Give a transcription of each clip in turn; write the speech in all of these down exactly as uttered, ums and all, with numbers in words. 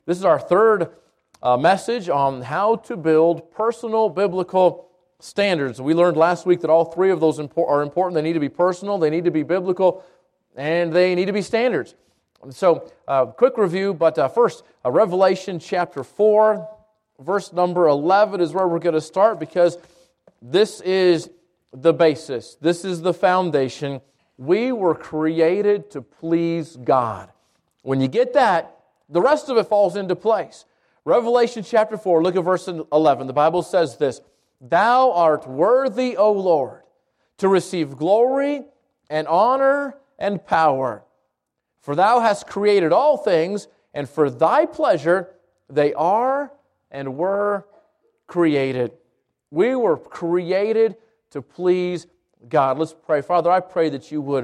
This is our third uh, message on how to build personal biblical standards. We learned last week that all three of those impor- are important. They need to be personal, they need to be biblical, and they need to be standards. So, uh, quick review, but uh, first, uh, Revelation chapter four, verse number eleven is where we're going to start, because this is the basis. This is the foundation. We were created to please God. When you get that, the rest of it falls into place. Revelation chapter four, look at verse eleven. The Bible says this, "Thou art worthy, O Lord, to receive glory and honor and power. For Thou hast created all things, and for Thy pleasure they are and were created." We were created to please God. Let's pray. Father, I pray that You would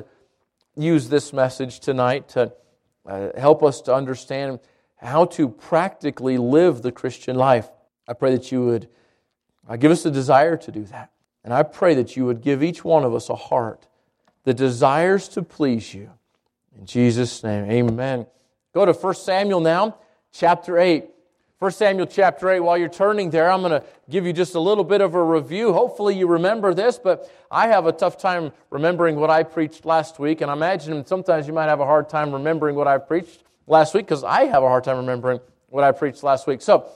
use this message tonight to uh, help us to understand how to practically live the Christian life. I pray that You would uh, give us a desire to do that. And I pray that You would give each one of us a heart that desires to please You. In Jesus' name, amen. Go to First Samuel now, chapter eight. First Samuel chapter eight, while you're turning there, I'm going to give you just a little bit of a review. Hopefully you remember this, but I have a tough time remembering what I preached last week, and I imagine sometimes you might have a hard time remembering what I preached last week, because I have a hard time remembering what I preached last week. So,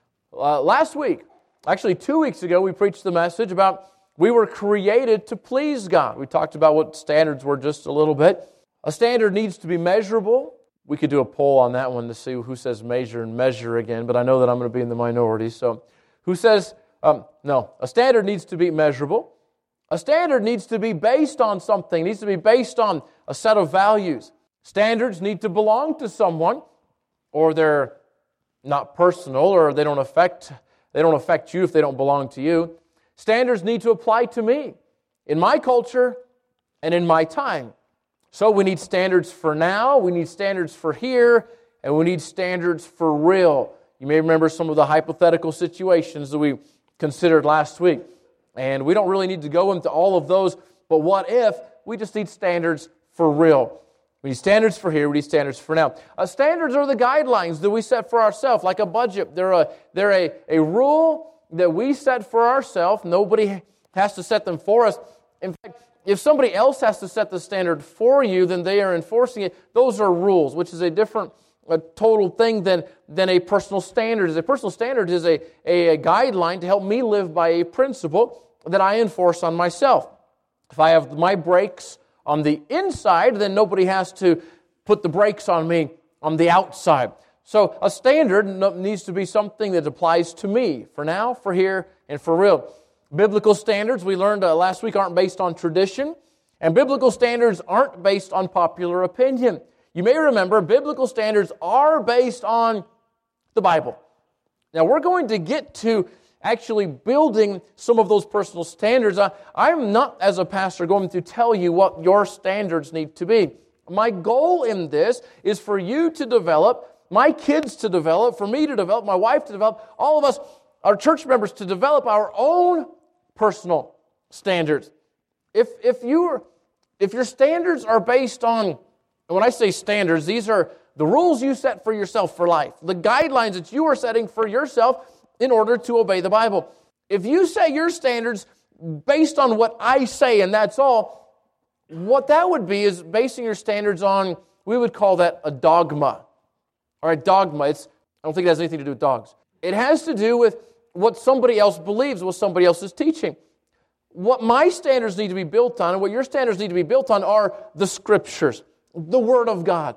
uh, last week, actually two weeks ago, we preached the message about we were created to please God. We talked about what standards were just a little bit. A standard needs to be measurable. We could do a poll on that one to see who says measure and measure again, but I know that I'm going to be in the minority. So, who says, um, no, a standard needs to be measurable. A standard needs to be based on something. It needs to be based on a set of values. Standards need to belong to someone, or they're not personal, or they don't affect they don't affect you if they don't belong to you. Standards need to apply to me, in my culture, and in my time. So we need standards for now, we need standards for here, and we need standards for real. You may remember some of the hypothetical situations that we considered last week. And we don't really need to go into all of those, but what if we just need standards for real? We need standards for here, we need standards for now. Uh, standards are the guidelines that we set for ourselves, like a budget. They're, a, they're a, a rule that we set for ourselves. Nobody has to set them for us. In fact, if somebody else has to set the standard for you, then they are enforcing it. Those are rules, which is a different, a total thing than, than a personal standard. A personal standard is a, a, a guideline to help me live by a principle that I enforce on myself. If I have my brakes on the inside, then nobody has to put the brakes on me on the outside. So a standard needs to be something that applies to me, for now, for here, and for real. Biblical standards, we learned uh, last week, aren't based on tradition, and biblical standards aren't based on popular opinion. You may remember, biblical standards are based on the Bible. Now, we're going to get to actually building some of those personal standards. I, I'm not, as a pastor, going to tell you what your standards need to be. My goal in this is for you to develop, my kids to develop, for me to develop, my wife to develop, all of us, our church members, to develop our own personal standards. If if you if your standards are based on, and when I say standards, these are the rules you set for yourself for life, the guidelines that you are setting for yourself in order to obey the Bible. If you say your standards based on what I say and that's all, what that would be is basing your standards on, we would call that a dogma. All right, dogma. It's I don't think it has anything to do with dogs. It has to do with what somebody else believes, what somebody else is teaching. What my standards need to be built on, and what your standards need to be built on, are the Scriptures, the Word of God,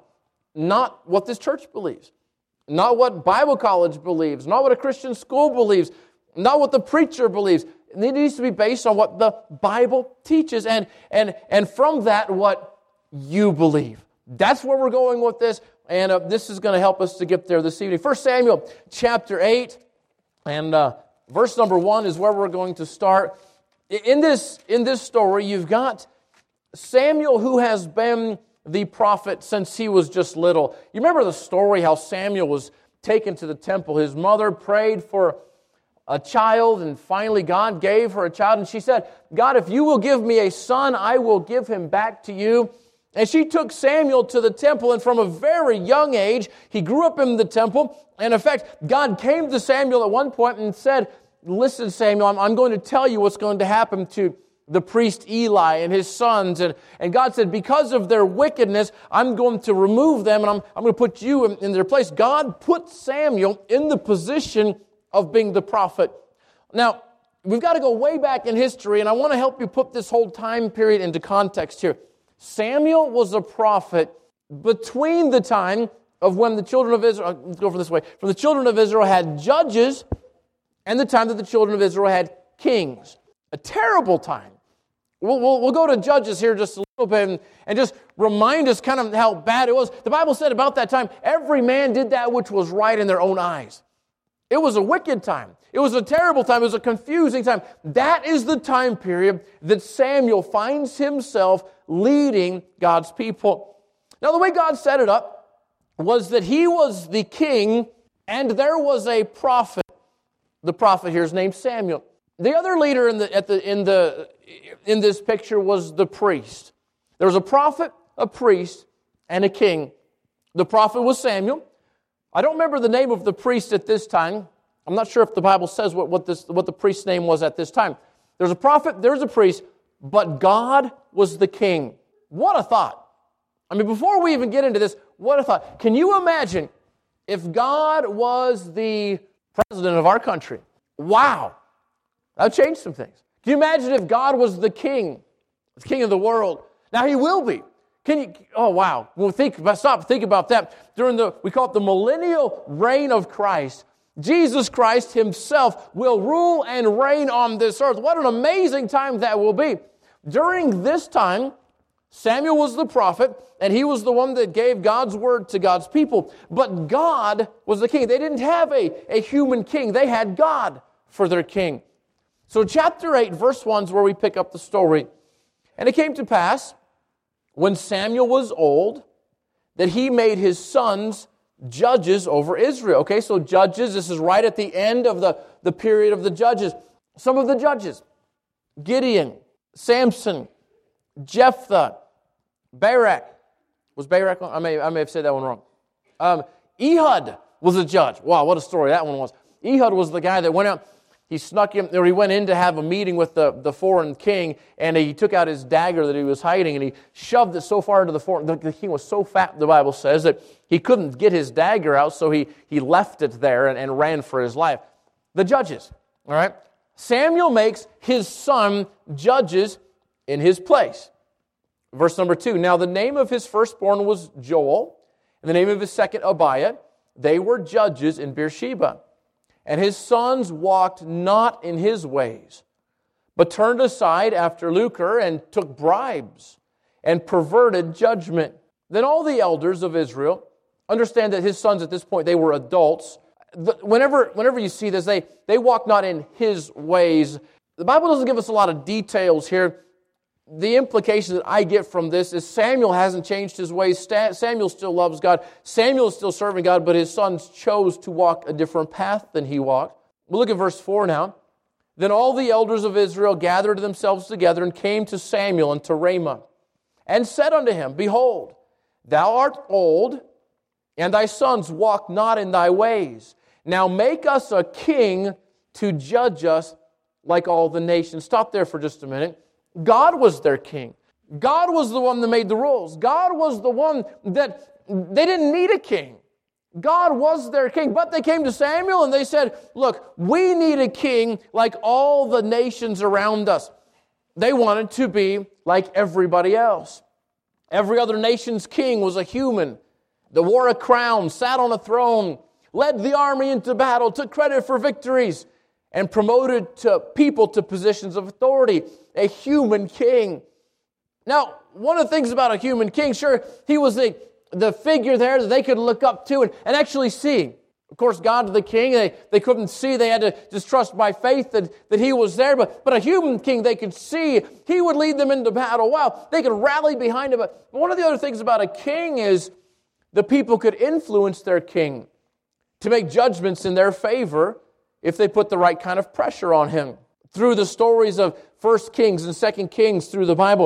not what this church believes, not what Bible college believes, not what a Christian school believes, not what the preacher believes. It needs to be based on what the Bible teaches, and, and, and from that, what you believe. That's where we're going with this, and uh, this is going to help us to get there this evening. First Samuel chapter eight, and uh, verse number one is where we're going to start. In this, in this story, you've got Samuel, who has been the prophet since he was just little. You remember the story how Samuel was taken to the temple. His mother prayed for a child, and finally God gave her a child. And she said, God, if you will give me a son, I will give him back to you. And she took Samuel to the temple, and from a very young age, he grew up in the temple. And in fact, God came to Samuel at one point and said, listen, Samuel, I'm, I'm going to tell you what's going to happen to the priest Eli and his sons. And, and God said, because of their wickedness, I'm going to remove them, and I'm, I'm going to put you in, in their place. God put Samuel in the position of being the prophet. Now, we've got to go way back in history, and I want to help you put this whole time period into context here. Samuel was a prophet between the time of when the children of Israel, let's go from this way, from the children of Israel had judges and the time that the children of Israel had kings. A terrible time. We'll, we'll, we'll go to Judges here just a little bit and, and just remind us kind of how bad it was. The Bible said about that time, every man did that which was right in their own eyes. It was a wicked time. It was a terrible time. It was a confusing time. That is the time period that Samuel finds himself leading God's people. Now, the way God set it up was that he was the king and there was a prophet. The prophet here is named Samuel. The other leader in the, at the, in, the, in this picture was the priest. There was a prophet, a priest, and a king. The prophet was Samuel. I don't remember the name of the priest at this time. I'm not sure if the Bible says what, what, this, what the priest's name was at this time. There's a prophet, there's a priest, but God was the king. What a thought. I mean, before we even get into this, what a thought. Can you imagine if God was the president of our country? Wow. That would change some things. Can you imagine if God was the king, the king of the world? Now, he will be. Can you, oh wow. Well, think, stop, think about that. During the, we call it the millennial reign of Christ, Jesus Christ himself will rule and reign on this earth. What an amazing time that will be. During this time, Samuel was the prophet, and he was the one that gave God's word to God's people. But God was the king. They didn't have a, a human king. They had God for their king. So chapter eight, verse one is where we pick up the story. And it came to pass, when Samuel was old, that he made his sons judges over Israel. Okay, so judges, this is right at the end of the, the period of the judges. Some of the judges, Gideon, Samson, Jephthah, Barak. Was Barak? I may, I may have said that one wrong. Um, Ehud was a judge. Wow, what a story that one was. Ehud was the guy that went out, he snuck him, or he went in to have a meeting with the, the foreign king, and he took out his dagger that he was hiding, and he shoved it so far into the foreign, the, the king was so fat, the Bible says, that he couldn't get his dagger out, so he, he left it there and, and ran for his life. The judges, all right? Samuel makes his son judges in his place. Verse number two, now the name of his firstborn was Joel, and the name of his second Abiah. They were judges in Beersheba. And his sons walked not in his ways, but turned aside after lucre and took bribes and perverted judgment. Then all the elders of Israel, understand that his sons at this point, they were adults. Whenever, whenever you see this, they, they walk not in his ways. The Bible doesn't give us a lot of details here. The implication that I get from this is Samuel hasn't changed his ways. Samuel still loves God. Samuel is still serving God, but his sons chose to walk a different path than he walked. We'll look at verse four now. Then all the elders of Israel gathered themselves together and came to Samuel and to Ramah and said unto him, Behold, thou art old, and thy sons walk not in thy ways. Now make us a king to judge us like all the nations. Stop there for just a minute. God was their king. God was the one that made the rules. God was the one that they didn't need a king. God was their king. But they came to Samuel and they said, look, we need a king like all the nations around us. They wanted to be like everybody else. Every other nation's king was a human that wore a crown, sat on a throne, led the army into battle, took credit for victories, and promoted to people to positions of authority. A human king. Now, one of the things about a human king, sure, he was the, the figure there that they could look up to and, and actually see. Of course, God the king, they, they couldn't see. They had to just trust by faith that, that he was there. But, but a human king, they could see. He would lead them into battle. Wow, they could rally behind him. But one of the other things about a king is the people could influence their king to make judgments in their favor if they put the right kind of pressure on him. Through the stories of First Kings and Second Kings through the Bible,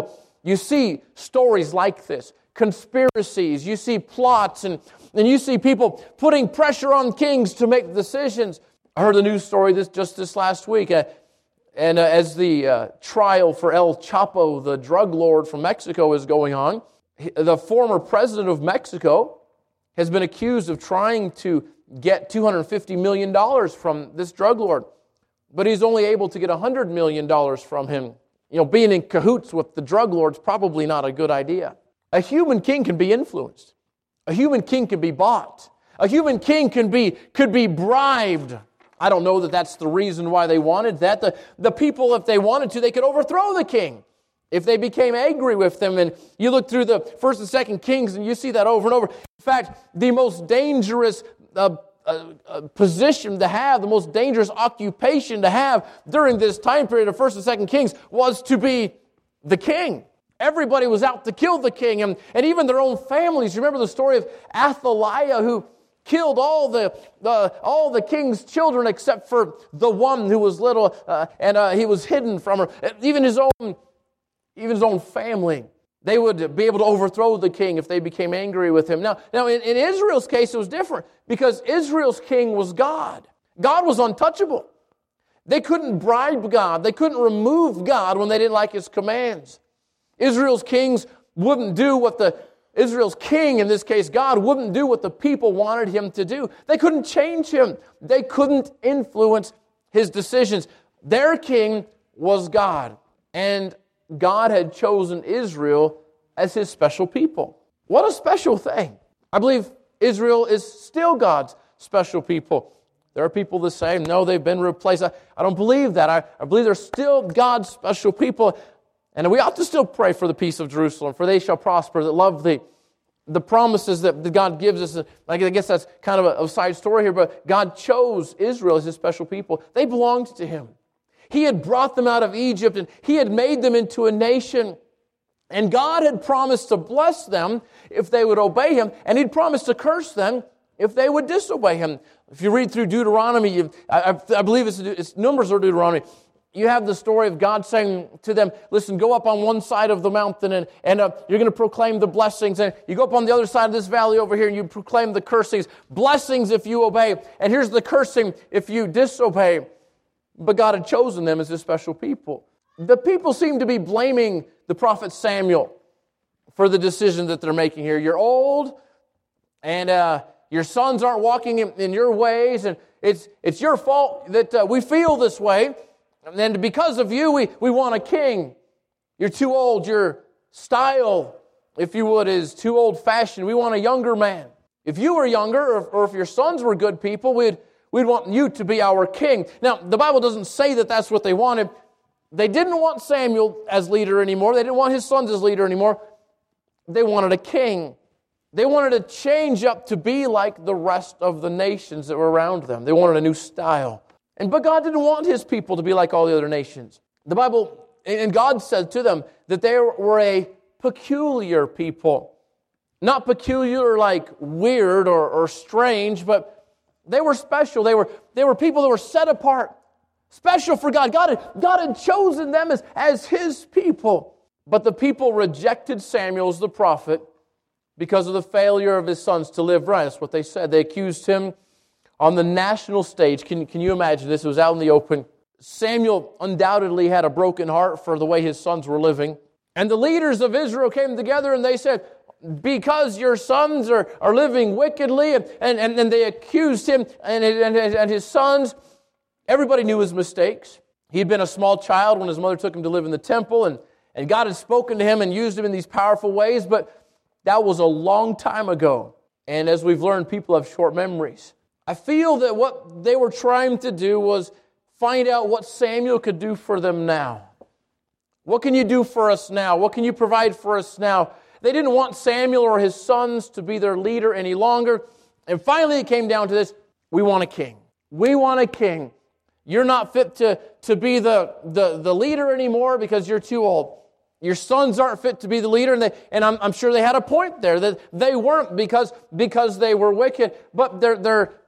you see stories like this, conspiracies, you see plots, and, and you see people putting pressure on kings to make decisions. I heard a news story this just this last week, uh, and uh, as the uh, trial for El Chapo, the drug lord from Mexico, is going on, the former president of Mexico has been accused of trying to get two hundred fifty million dollars from this drug lord, but he's only able to get one hundred million dollars from him. You know, being in cahoots with the drug lord's probably not a good idea. A human king can be influenced. A human king can be bought. A human king can be could be bribed. I don't know that that's the reason why they wanted that. The, the people, if they wanted to, they could overthrow the king if they became angry with them. And you look through the First and Second Kings, and you see that over and over. In fact, the most dangerous uh, uh, uh, position to have, the most dangerous occupation to have during this time period of First and Second Kings was to be the king. Everybody was out to kill the king, and, and even their own families. You remember the story of Athaliah, who killed all the, the all the king's children except for the one who was little, uh, and uh, he was hidden from her. Even his own, even his own family, they would be able to overthrow the king if they became angry with him. Now, now in, in Israel's case, it was different because Israel's king was God. God was untouchable. They couldn't bribe God. They couldn't remove God when they didn't like His commands. Israel's kings wouldn't do what the Israel's king, in this case God, wouldn't do what the people wanted him to do. They couldn't change him. They couldn't influence his decisions. Their king was God, and God had chosen Israel as His special people. What a special thing. I believe Israel is still God's special people. There are people that say, no, they've been replaced. I, I don't believe that. I, I believe they're still God's special people. And we ought to still pray for the peace of Jerusalem, for they shall prosper that love Thee. The promises that God gives us, I guess that's kind of a, a side story here, but God chose Israel as His special people. They belonged to Him. He had brought them out of Egypt, and He had made them into a nation. And God had promised to bless them if they would obey Him, and He'd promised to curse them if they would disobey Him. If you read through Deuteronomy, I, I believe it's, it's Numbers or Deuteronomy, you have the story of God saying to them, listen, go up on one side of the mountain and, and uh, you're going to proclaim the blessings. And you go up on the other side of this valley over here and you proclaim the cursings. Blessings if you obey. And here's the cursing if you disobey. But God had chosen them as His special people. The people seem to be blaming the prophet Samuel for the decision that they're making here. You're old and uh, your sons aren't walking in, in your ways. And it's, it's your fault that uh, we feel this way. And then because of you, we, we want a king. You're too old. Your style, if you would, is too old-fashioned. We want a younger man. If you were younger, or, or if your sons were good people, we'd, we'd want you to be our king. Now, the Bible doesn't say that that's what they wanted. They didn't want Samuel as leader anymore. They didn't want his sons as leader anymore. They wanted a king. They wanted to change up to be like the rest of the nations that were around them. They wanted a new style. And but God didn't want His people to be like all the other nations. The Bible, and God said to them that they were a peculiar people. Not peculiar like weird or, or strange, but they were special. They were, they were people that were set apart. Special for God. God had, God had chosen them as, as His people. But the people rejected Samuel as the prophet because of the failure of his sons to live right. That's what they said. They accused him on the national stage. Can, can you imagine this? It was out in the open. Samuel undoubtedly had a broken heart for the way his sons were living. And the leaders of Israel came together and they said, because your sons are, are living wickedly, and, and, and they accused him and, and, and his sons. Everybody knew his mistakes. He'd been a small child when his mother took him to live in the temple, and, and God had spoken to him and used him in these powerful ways, but that was a long time ago. And as we've learned, people have short memories. I feel that what they were trying to do was find out what Samuel could do for them now. What can you do for us now? What can you provide for us now? They didn't want Samuel or his sons to be their leader any longer. And finally it came down to this: we want a king. We want a king. You're not fit to, to be the, the, the leader anymore because you're too old. Your sons aren't fit to be the leader, and, they, and I'm, I'm sure they had a point there, that they weren't because, because they were wicked. But their, their,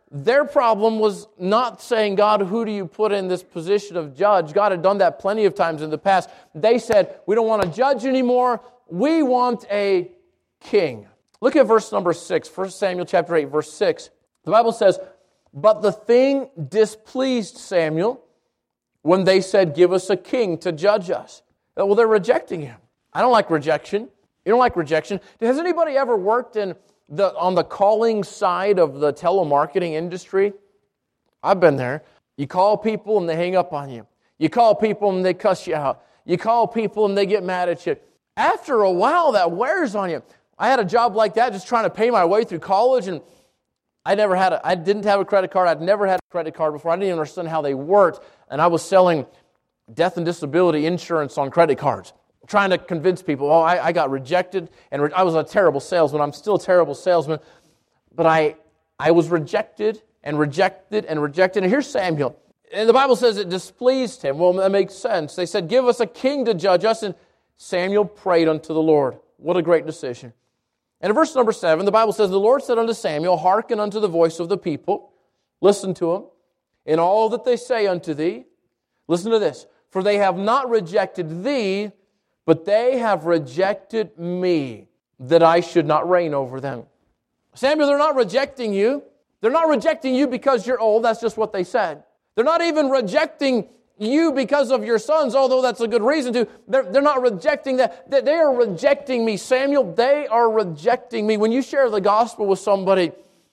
their problem was not saying, God, who do you put in this position of judge? God had done that plenty of times in the past. They said, we don't want to judge anymore. We want a king. Look at verse number six, First Samuel chapter eight, verse six. The Bible says, but the thing displeased Samuel when they said, give us a king to judge us. Well, they're rejecting him. I don't like rejection. You don't like rejection. Has anybody ever worked in the on the calling side of the telemarketing industry? I've been there. You call people and they hang up on you. You call people and they cuss you out. You call people and they get mad at you. After a while, that wears on you. I had a job like that, just trying to pay my way through college, and I never had a, I didn't have a credit card. I'd never had a credit card before. I didn't even understand how they worked, and I was selling death and disability insurance on credit cards, trying to convince people, oh, I, I got rejected, and re- I was a terrible salesman. I'm still a terrible salesman, but I I was rejected and rejected and rejected. And here's Samuel. And the Bible says it displeased him. Well, that makes sense. They said, give us a king to judge us, and Samuel prayed unto the Lord. What a great decision. And in verse number seven, the Bible says, the Lord said unto Samuel, hearken unto the voice of the people. Listen to them. In all that they say unto thee, listen to this. For they have not rejected thee, but they have rejected me, that I should not reign over them. Samuel, they're not rejecting you. They're not rejecting you because you're old. That's just what they said. They're not even rejecting you because of your sons, although that's a good reason to. They're, they're not rejecting that. They are rejecting me, Samuel. They are rejecting me. When you share the gospel with somebody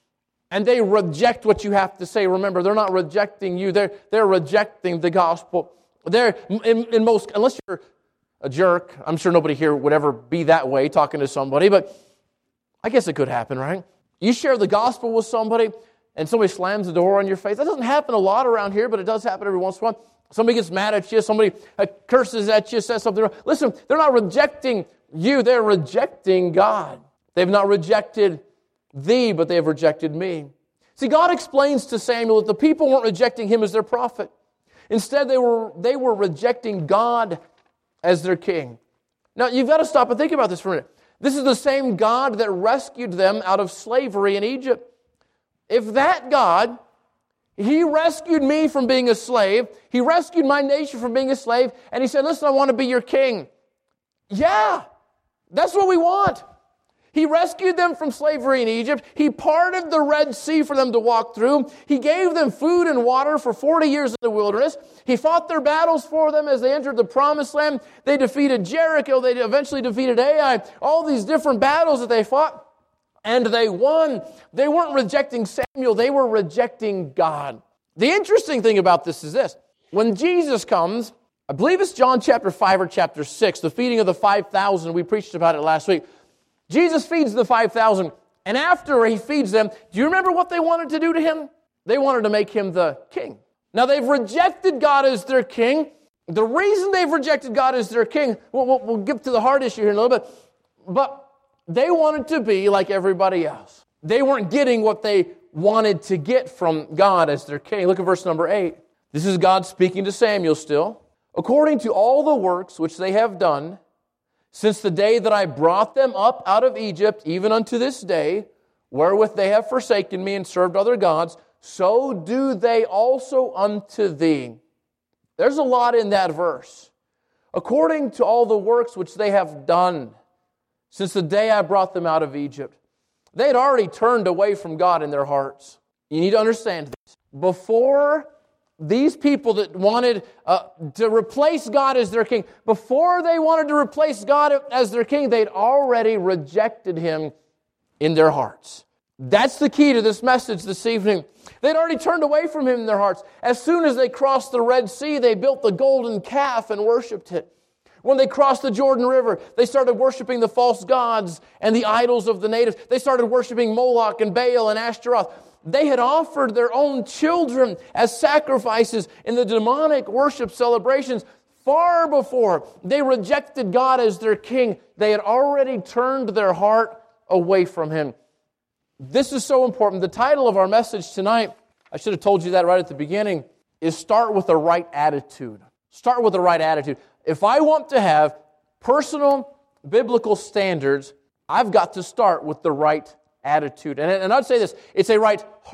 and they reject what you have to say, remember, they're not rejecting you. They're, they're rejecting the gospel. They're, in, in most, unless you're a jerk, I'm sure nobody here would ever be that way talking to somebody, but I guess it could happen, right? You share the gospel with somebody and somebody slams the door on your face. That doesn't happen a lot around here, but it does happen every once in a while. Somebody gets mad at you. Somebody curses at you, says something wrong. Listen, they're not rejecting you. They're rejecting God. They've not rejected thee, but they have rejected me. See, God explains to Samuel that the people weren't rejecting him as their prophet. Instead, they were, they were rejecting God as their king. Now, you've got to stop and think about this for a minute. This is the same God that rescued them out of slavery in Egypt. If that God, He rescued me from being a slave, He rescued my nation from being a slave, and He said, listen, I want to be your king. Yeah, that's what we want. He rescued them from slavery in Egypt. He parted the Red Sea for them to walk through. He gave them food and water for forty years in the wilderness. He fought their battles for them as they entered the Promised Land. They defeated Jericho. They eventually defeated Ai. All these different battles that they fought, and they won. They weren't rejecting Samuel. They were rejecting God. The interesting thing about this is this. When Jesus comes, I believe it's John chapter five or chapter six, the feeding of the five thousand. We preached about it last week. Jesus feeds the five thousand, and after He feeds them, do you remember what they wanted to do to Him? They wanted to make Him the king. Now, they've rejected God as their king. The reason they've rejected God as their king, we'll, we'll, we'll get to the hard issue here in a little bit, but they wanted to be like everybody else. They weren't getting what they wanted to get from God as their king. Look at verse number eight. This is God speaking to Samuel still. According to all the works which they have done, since the day that I brought them up out of Egypt, even unto this day, wherewith they have forsaken me and served other gods, so do they also unto thee. There's a lot in that verse. According to all the works which they have done, since the day I brought them out of Egypt. They had already turned away from God in their hearts. You need to understand this. Before these people that wanted uh, to replace God as their king, before they wanted to replace God as their king, they'd already rejected Him in their hearts. That's the key to this message this evening. They'd already turned away from Him in their hearts. As soon as they crossed the Red Sea, they built the golden calf and worshipped it. When they crossed the Jordan River, they started worshiping the false gods and the idols of the natives. They started worshiping Moloch and Baal and Ashtaroth. They had offered their own children as sacrifices in the demonic worship celebrations far before they rejected God as their king. They had already turned their heart away from Him. This is so important. The title of our message tonight, I should have told you that right at the beginning, is Start with the Right Attitude. Start with the right attitude. If I want to have personal biblical standards, I've got to start with the right attitude. And, and I'd say this, it's a right heart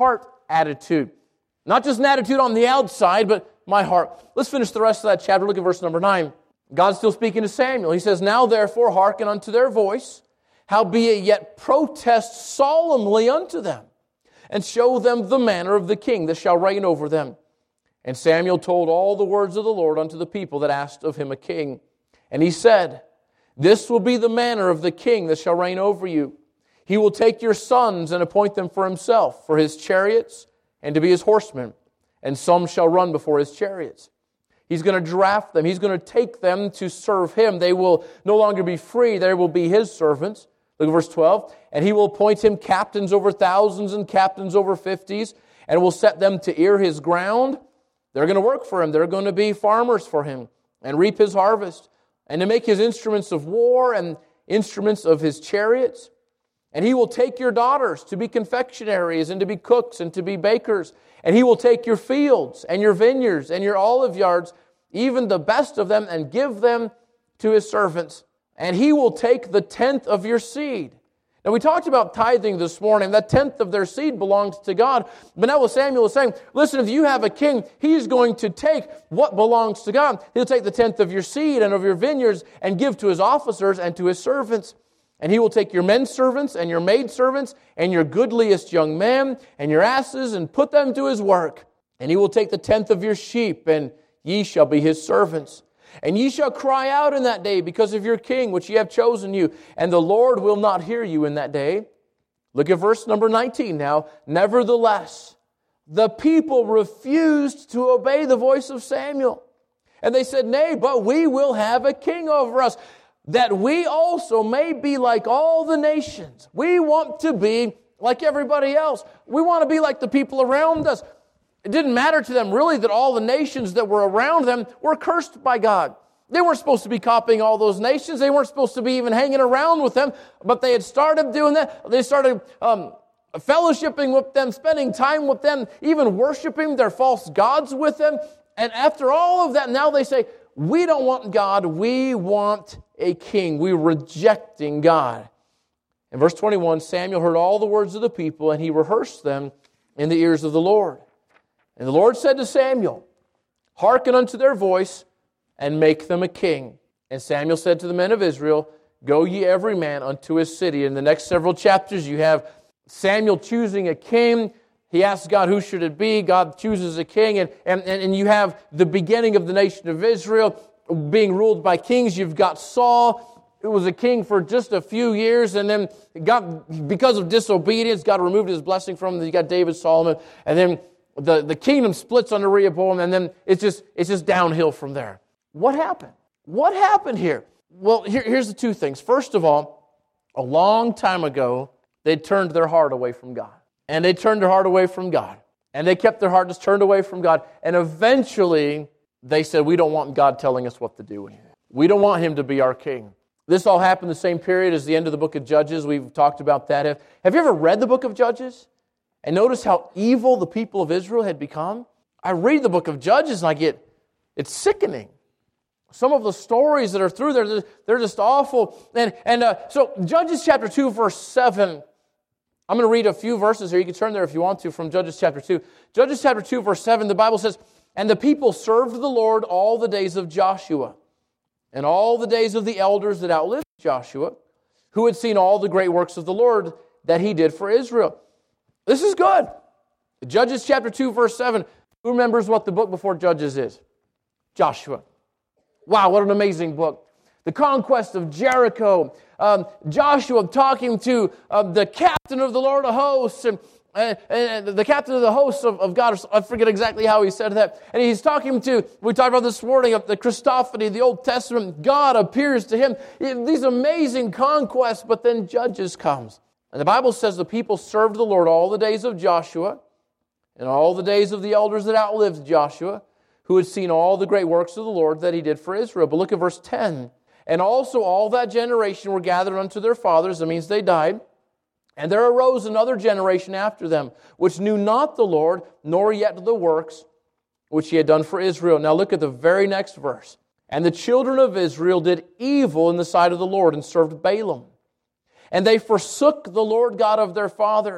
attitude. Not just an attitude on the outside, but my heart. Let's finish the rest of that chapter. Look at verse number nine. God's still speaking to Samuel. He says, "Now therefore hearken unto their voice, howbeit yet protest solemnly unto them, and show them the manner of the king that shall reign over them." And Samuel told all the words of the Lord unto the people that asked of him a king. And he said, "This will be the manner of the king that shall reign over you. He will take your sons and appoint them for himself, for his chariots, and to be his horsemen. And some shall run before his chariots." He's going to draft them. He's going to take them to serve him. They will no longer be free. They will be his servants. Look at verse twelve. "And he will appoint him captains over thousands and captains over fifties, and will set them to ear his ground." They're going to work for him. They're going to be farmers for him and reap his harvest, and to make his instruments of war and instruments of his chariots. "And he will take your daughters to be confectionaries and to be cooks and to be bakers. And he will take your fields and your vineyards and your olive yards, even the best of them, and give them to his servants. And he will take the tenth of your seed." Now we talked about tithing this morning. That tenth of their seed belongs to God. But now what Samuel is saying, listen, if you have a king, he's going to take what belongs to God. He'll take the tenth of your seed and of your vineyards and give to his officers and to his servants. "And he will take your men servants and your maid servants and your goodliest young men and your asses and put them to his work. And he will take the tenth of your sheep, and ye shall be his servants. And ye shall cry out in that day because of your king, which ye have chosen you. And the Lord will not hear you in that day." Look at verse number nineteen now. "Nevertheless, the people refused to obey the voice of Samuel. And they said, Nay, but we will have a king over us, that we also may be like all the nations." We want to be like everybody else. We want to be like the people around us. It didn't matter to them really that all the nations that were around them were cursed by God. They weren't supposed to be copying all those nations. They weren't supposed to be even hanging around with them. But they had started doing that. They started um, fellowshipping with them, spending time with them, even worshiping their false gods with them. And after all of that, now they say, we don't want God, we want a king. We're rejecting God. In verse twenty-one, Samuel heard all the words of the people, and he rehearsed them in the ears of the Lord. And the Lord said to Samuel, "Hearken unto their voice, and make them a king." And Samuel said to the men of Israel, "Go ye every man unto his city." In the next several chapters, you have Samuel choosing a king. He asks God, who should it be? God chooses a king. And, and, and you have the beginning of the nation of Israel being ruled by kings. You've got Saul, who was a king for just a few years. And then God, because of disobedience, God removed his blessing from him. You got David, Solomon. And then the, the kingdom splits under Rehoboam. And then it's just, it's just downhill from there. What happened? What happened here? Well, here, here's the two things. First of all, a long time ago, they turned their heart away from God. And they turned their heart away from God. And they kept their heart just turned away from God. And eventually, they said, we don't want God telling us what to do. We don't want Him to be our king. This all happened the same period as the end of the book of Judges. We've talked about that. Have, have you ever read the book of Judges? And notice how evil the people of Israel had become? I read the book of Judges and I get, it's sickening. Some of the stories that are through there, they're just awful. And, and uh, so Judges chapter two, verse seven, I'm going to read a few verses here. You can turn there if you want to from Judges chapter two. Judges chapter two, verse seven, the Bible says, "And the people served the Lord all the days of Joshua, and all the days of the elders that outlived Joshua, who had seen all the great works of the Lord that He did for Israel." This is good. Judges chapter two, verse seven. Who remembers what the book before Judges is? Joshua. Wow, what an amazing book. The conquest of Jericho. Um, Joshua talking to uh, the captain of the Lord of hosts and, and, and the captain of the hosts of, of God. I forget exactly how he said that. And he's talking to, we talked about this morning, of the Christophany, the Old Testament. God appears to him. These amazing conquests, but then Judges comes. And the Bible says the people served the Lord all the days of Joshua and all the days of the elders that outlived Joshua, who had seen all the great works of the Lord that He did for Israel. But look at verse ten. "And also all that generation were gathered unto their fathers," that means they died, "and there arose another generation after them, which knew not the Lord, nor yet the works which He had done for Israel." Now look at the very next verse. "And the children of Israel did evil in the sight of the Lord, and served Balaam. And they forsook the Lord God of their fathers,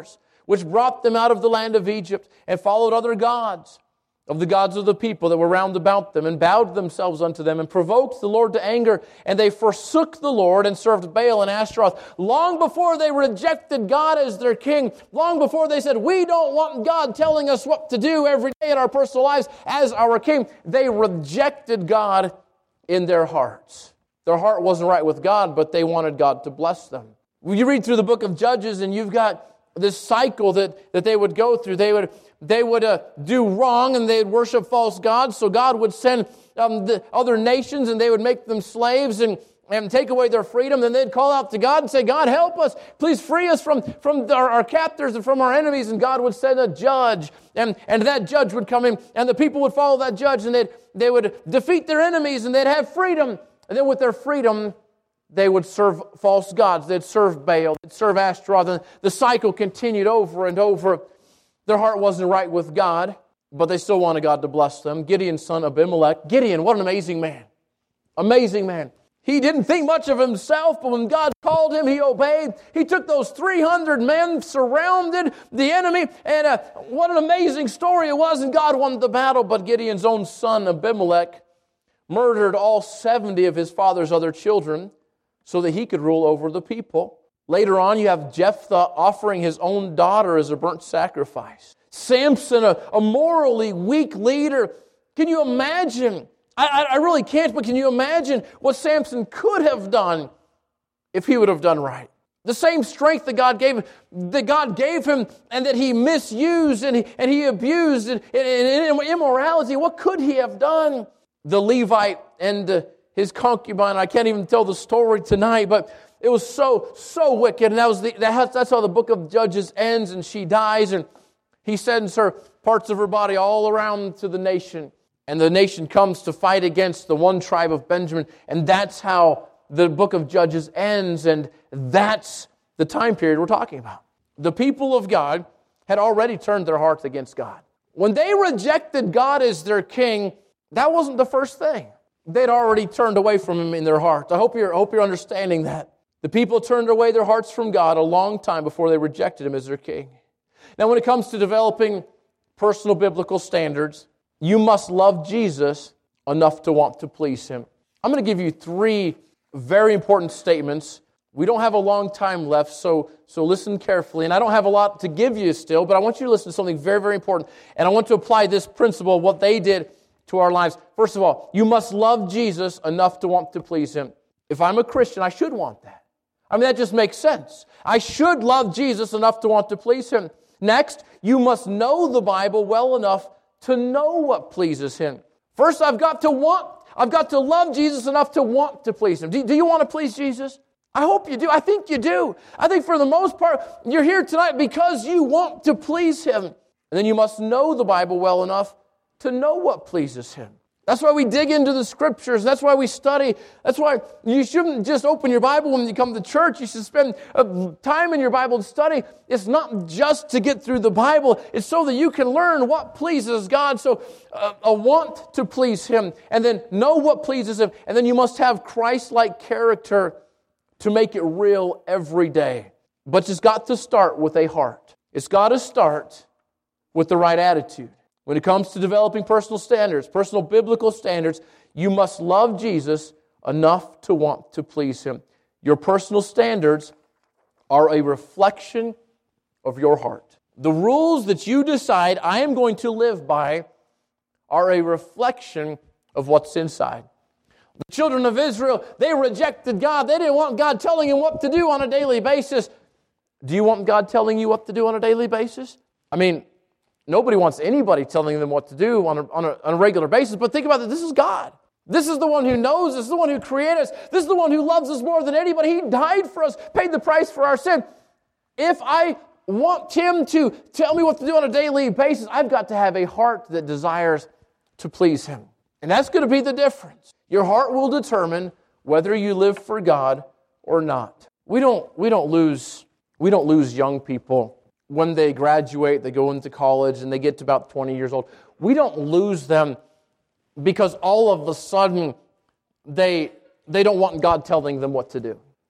which brought them out of the land of Egypt, and followed other gods, of the gods of the people that were round about them, and bowed themselves unto them, and provoked the Lord to anger. And they forsook the Lord, and served Baal and Ashtaroth. Long before they rejected God as their king, long before they said, we don't want God telling us what to do every day in our personal lives as our king, they rejected God in their hearts. Their heart wasn't right with God, but they wanted God to bless them. When you read through the book of Judges, and you've got this cycle that, that they would go through. They would they would uh, do wrong, and they'd worship false gods. So God would send um, the other nations, and they would make them slaves and, and take away their freedom. Then they'd call out to God and say, God, help us. Please free us from, from our, our captors and from our enemies. And God would send a judge, and, and that judge would come in, and the people would follow that judge, and they'd, they would defeat their enemies, and they'd have freedom. And then with their freedom, they would serve false gods. They'd serve Baal. They'd serve Ashtaroth. And the cycle continued over and over. Their heart wasn't right with God, but they still wanted God to bless them. Gideon's son Abimelech. Gideon, what an amazing man. Amazing man. He didn't think much of himself, but when God called him, he obeyed. He took those three hundred men, surrounded the enemy, and uh, what an amazing story it was, and God won the battle. But Gideon's own son Abimelech murdered all seventy of his father's other children so that he could rule over the people. Later on, you have Jephthah offering his own daughter as a burnt sacrifice. Samson, a, a morally weak leader. Can you imagine? I, I really can't, but can you imagine what Samson could have done if he would have done right? The same strength that God gave him, that God gave him, and that he misused and he, and he abused in, in, in immorality. What could he have done? The Levite and uh, his concubine, I can't even tell the story tonight, but it was so, so wicked. And that was the, that, that's how the book of Judges ends, and she dies, and he sends her parts of her body all around to the nation. And the nation comes to fight against the one tribe of Benjamin, and that's how the book of Judges ends, and that's the time period we're talking about. The people of God had already turned their hearts against God. When they rejected God as their king, that wasn't the first thing. They'd already turned away from Him in their hearts. I hope you're, I hope you're understanding that. The people turned away their hearts from God a long time before they rejected Him as their king. Now, when it comes to developing personal biblical standards, you must love Jesus enough to want to please Him. I'm going to give you three very important statements. We don't have a long time left, so, so listen carefully. And I don't have a lot to give you still, but I want you to listen to something very, very important. And I want to apply this principle, what they did, to our lives. First of all, you must love Jesus enough to want to please Him. If I'm a Christian, I should want that. I mean, that just makes sense. I should love Jesus enough to want to please Him. Next, you must know the Bible well enough to know what pleases Him. First, I've got to want, I've got to love Jesus enough to want to please Him. Do, do you want to please Jesus? I hope you do. I think you do. I think for the most part, you're here tonight because you want to please Him. And then you must know the Bible well enough to know what pleases Him. That's why we dig into the Scriptures. That's why we study. That's why you shouldn't just open your Bible when you come to church. You should spend time in your Bible to study. It's not just to get through the Bible. It's so that you can learn what pleases God. So uh, a want to please Him, and then know what pleases Him. And then you must have Christ-like character to make it real every day. But it's got to start with a heart. It's got to start with the right attitude. When it comes to developing personal standards, personal biblical standards, you must love Jesus enough to want to please Him. Your personal standards are a reflection of your heart. The rules that you decide I am going to live by are a reflection of what's inside. The children of Israel, they rejected God. They didn't want God telling them what to do on a daily basis. Do you want God telling you what to do on a daily basis? I mean, nobody wants anybody telling them what to do on a, on, a, on a regular basis, but think about it, this is God. This is the one who knows us, this is the one who created us, this is the one who loves us more than anybody. He died for us, paid the price for our sin. If I want Him to tell me what to do on a daily basis, I've got to have a heart that desires to please Him. And that's going to be the difference. Your heart will determine whether you live for God or not. We don't, we don't lose, we don't lose young people when they graduate, they go into college, and they get to about twenty years old. We don't lose them because all of a sudden they, they don't want God telling them what to do.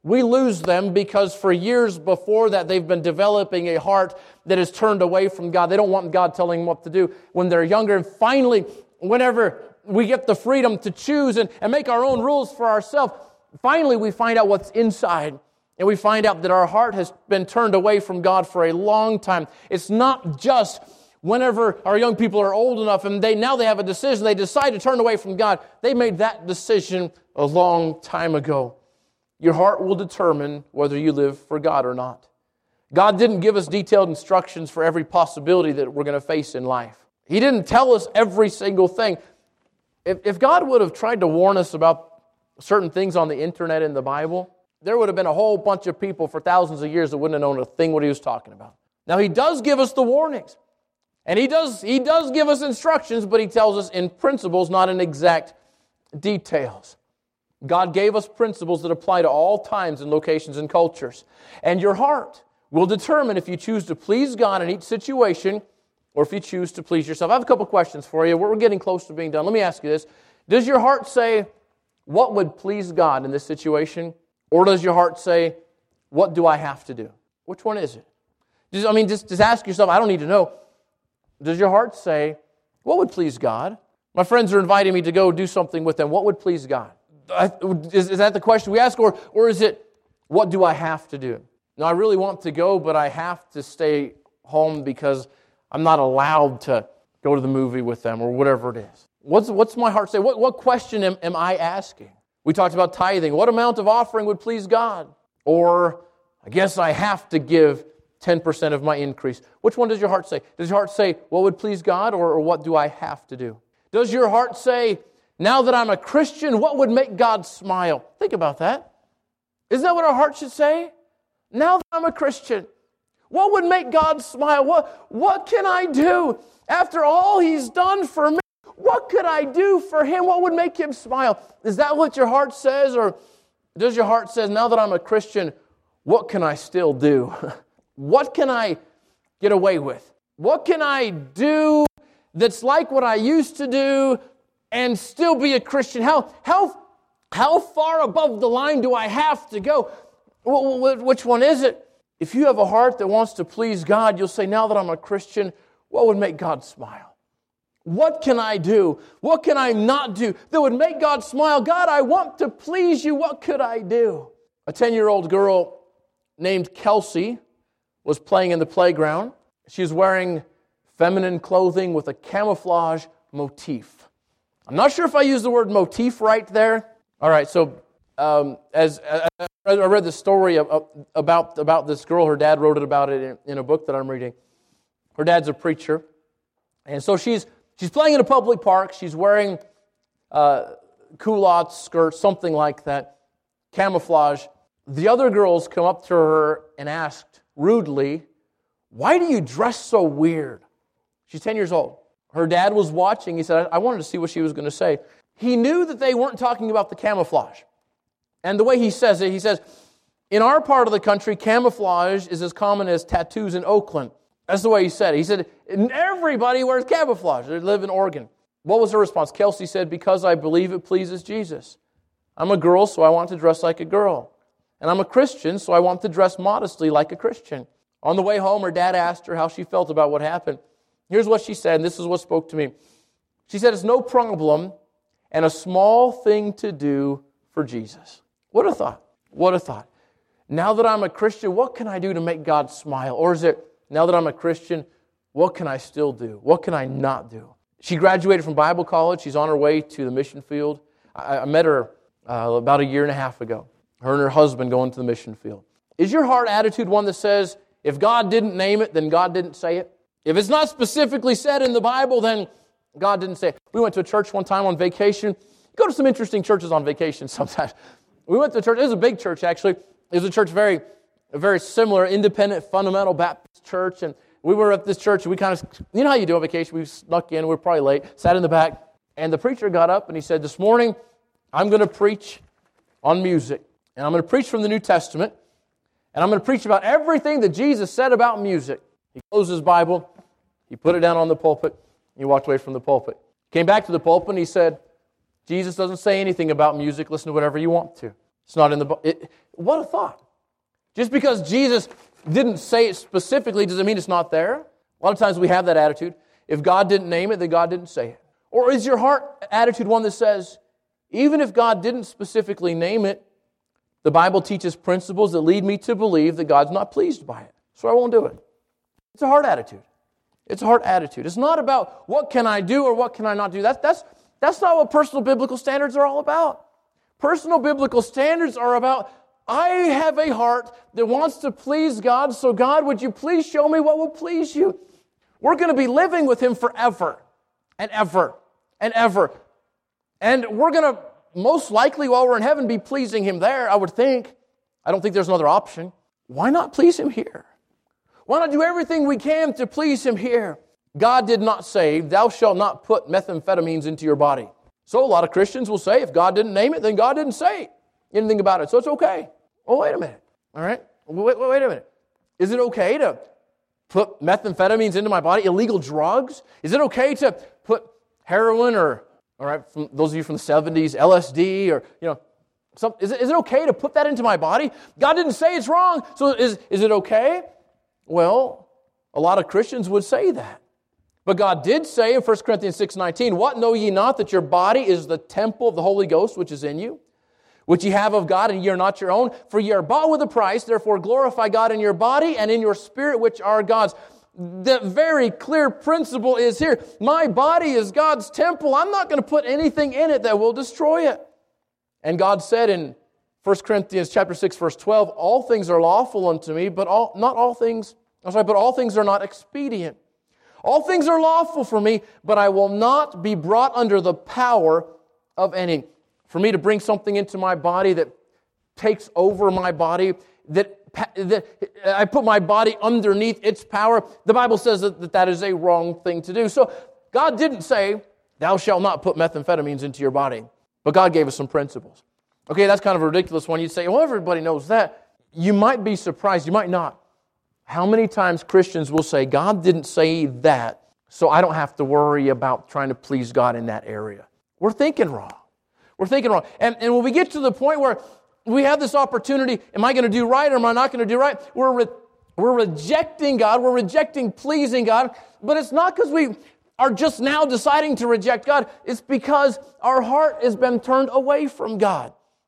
We lose them because for years before that, they've been developing a heart that is turned away from God. They don't want God telling them what to do when they're younger. And finally, whenever we get the freedom to choose and, and make our own rules for ourselves, finally we find out what's inside. And we find out that our heart has been turned away from God for a long time. It's not just whenever our young people are old enough and they now they have a decision, they decide to turn away from God. They made that decision a long time ago. Your heart will determine whether you live for God or not. God didn't give us detailed instructions for every possibility that we're going to face in life. He didn't tell us every single thing. If, if God would have tried to warn us about certain things on the internet in the Bible, there would have been a whole bunch of people for thousands of years that wouldn't have known a thing what He was talking about. Now, He does give us the warnings. And He does, he does give us instructions, but He tells us in principles, not in exact details. God gave us principles that apply to all times and locations and cultures. And your heart will determine if you choose to please God in each situation or if you choose to please yourself. I have a couple questions for you. We're getting close to being done. Let me ask you this. Does your heart say, what would please God in this situation? Or does your heart say, what do I have to do? Which one is it? Just, I mean, just, just ask yourself, I don't need to know. Does your heart say, what would please God? My friends are inviting me to go do something with them. What would please God? Is, is that the question we ask? Or, or is it, what do I have to do? Now, I really want to go, but I have to stay home because I'm not allowed to go to the movie with them or whatever it is. What's, what's my heart say? What, what question am, am I asking? We talked about tithing. What amount of offering would please God? Or, I guess I have to give ten percent of my increase. Which one does your heart say? Does your heart say, what would please God? Or, or what do I have to do? Does your heart say, now that I'm a Christian, what would make God smile? Think about that. Isn't that what our heart should say? Now that I'm a Christian, what would make God smile? What, what can I do? After all He's done for me, what could I do for Him? What would make Him smile? Is that what your heart says? Or does your heart say, now that I'm a Christian, what can I still do? What can I get away with? What can I do that's like what I used to do and still be a Christian? How, how, how far above the line do I have to go? Which one is it? If you have a heart that wants to please God, you'll say, now that I'm a Christian, what would make God smile? What can I do? What can I not do that would make God smile? God, I want to please you. What could I do? A ten-year-old girl named Kelsey was playing in the playground. She was wearing feminine clothing with a camouflage motif. I'm not sure if I used the word motif right there. All right, so um, as, as I read the story of, about, about this girl, her dad wrote it about it in, in a book that I'm reading. Her dad's a preacher. And so she's she's playing in a public park. She's wearing uh, culottes, skirts, something like that, camouflage. The other girls come up to her and asked rudely, why do you dress so weird? She's ten years old. Her dad was watching. He said, I wanted to see what she was going to say. He knew that they weren't talking about the camouflage. And the way he says it, he says, in our part of the country, camouflage is as common as tattoos in Oakland. That's the way he said it. He said, everybody wears camouflage. They live in Oregon. What was her response? Kelsey said, because I believe it pleases Jesus. I'm a girl, so I want to dress like a girl. And I'm a Christian, so I want to dress modestly like a Christian. On the way home, her dad asked her how she felt about what happened. Here's what she said, and this is what spoke to me. She said, it's no problem and a small thing to do for Jesus. What a thought. What a thought. Now that I'm a Christian, what can I do to make God smile? Or is it, now that I'm a Christian, what can I still do? What can I not do? She graduated from Bible college. She's on her way to the mission field. I, I met her uh, about a year and a half ago. Her and her husband going to the mission field. Is your heart attitude one that says, if God didn't name it, then God didn't say it? If it's not specifically said in the Bible, then God didn't say it. We went to a church one time on vacation. Go to some interesting churches on vacation sometimes. We went to a church. It was a big church, actually. It was a church very, very similar, independent, fundamental Baptist church. And we were at this church, and we kind of, you know how you do on vacation. We snuck in. We were probably late. Sat in the back. And the preacher got up, and he said, this morning, I'm going to preach on music. And I'm going to preach from the New Testament. And I'm going to preach about everything that Jesus said about music. He closed his Bible. He put it down on the pulpit. He walked away from the pulpit. Came back to the pulpit and he said, Jesus doesn't say anything about music. Listen to whatever you want to. It's not in the Bible. What a thought. Just because Jesus didn't say it specifically doesn't mean it's not there. A lot of times we have that attitude. If God didn't name it, then God didn't say it. Or is your heart attitude one that says, even if God didn't specifically name it, the Bible teaches principles that lead me to believe that God's not pleased by it, so I won't do it. It's a heart attitude. It's a heart attitude. It's not about what can I do or what can I not do. That's, that's, that's not what personal biblical standards are all about. Personal biblical standards are about, I have a heart that wants to please God, so God, would you please show me what will please you? We're going to be living with Him forever and ever and ever. And we're going to most likely, while we're in heaven, be pleasing Him there, I would think. I don't think there's another option. Why not please Him here? Why not do everything we can to please Him here? God did not say, thou shalt not put methamphetamines into your body. So a lot of Christians will say, if God didn't name it, then God didn't say anything about it, so it's okay. Oh, wait a minute. All right? Wait, wait, wait a minute. Is it okay to put methamphetamines into my body? Illegal drugs? Is it okay to put heroin or, all right, from those of you from the seventies, L S D or, you know, some, is, it, is it okay to put that into my body? God didn't say it's wrong, so is, is it okay? Well, a lot of Christians would say that. But God did say in First Corinthians six nineteen, what know ye not that your body is the temple of the Holy Ghost which is in you, which ye have of God, and ye are not your own? For ye are bought with a price, therefore glorify God in your body and in your spirit, which are God's. The very clear principle is here. My body is God's temple. I'm not going to put anything in it that will destroy it. And God said in First Corinthians chapter six, verse twelve, all things are lawful unto me, but all, not all things, I'm sorry, but all things are not expedient. All things are lawful for me, but I will not be brought under the power of any. For me to bring something into my body that takes over my body, that, that I put my body underneath its power, the Bible says that, that that is a wrong thing to do. So God didn't say, thou shalt not put methamphetamines into your body. But God gave us some principles. Okay, that's kind of a ridiculous one. You'd say, well, everybody knows that. You might be surprised, you might not. How many times Christians will say, God didn't say that, so I don't have to worry about trying to please God in that area. We're thinking wrong. We're thinking wrong. And, and when we get to the point where we have this opportunity, am I going to do right or am I not going to do right? We're, re- we're rejecting God. We're rejecting pleasing God. But it's not because we are just now deciding to reject God. It's because our heart has been turned away from God.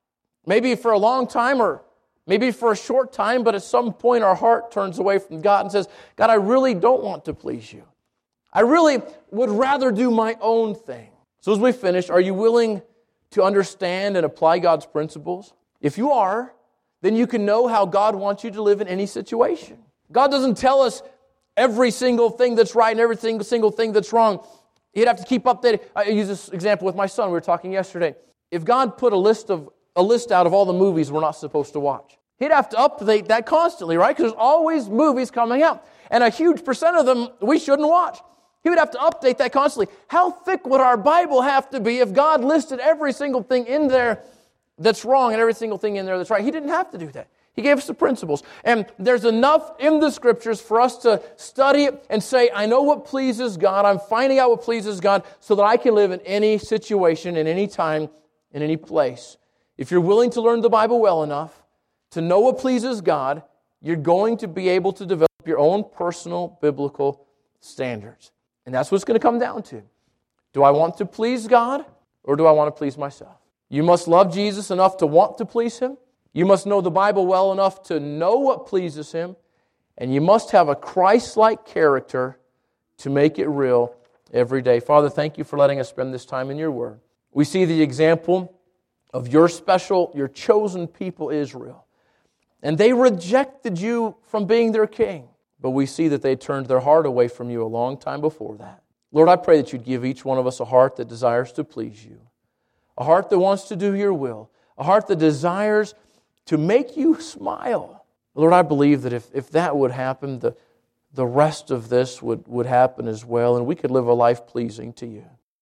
Maybe for a long time or maybe for a short time, but at some point our heart turns away from God and says, God, I really don't want to please you. I really would rather do my own thing. So as we finish, are you willing to understand and apply God's principles? If you are, then you can know how God wants you to live in any situation. God doesn't tell us every single thing that's right and every single, single thing that's wrong. You'd have to keep updated. I use this example with my son. We were talking yesterday. If God put a list of a list out of all the movies we're not supposed to watch, He'd have to update that constantly, right? Because there's always movies coming out. And a huge percent of them we shouldn't watch. He would have to update that constantly. How thick would our Bible have to be if God listed every single thing in there that's wrong and every single thing in there that's right? He didn't have to do that. He gave us the principles. And there's enough in the Scriptures for us to study it and say, I know what pleases God. I'm finding out what pleases God so that I can live in any situation, in any time, in any place. If you're willing to learn the Bible well enough to know what pleases God, you're going to be able to develop your own personal biblical standards. And that's what it's going to come down to. Do I want to please God or do I want to please myself? You must love Jesus enough to want to please Him. You must know the Bible well enough to know what pleases Him. And you must have a Christ-like character to make it real every day. Father, thank you for letting us spend this time in your Word. We see the example of your special, your chosen people, Israel. And they rejected you from being their king. But we see that they turned their heart away from you a long time before that. Lord, I pray that you'd give each one of us a heart that desires to please you. A heart that wants to do your will. A heart that desires to make you smile. Lord, I believe that if, if that would happen, the, the rest of this would, would happen as well, and we could live a life pleasing to you.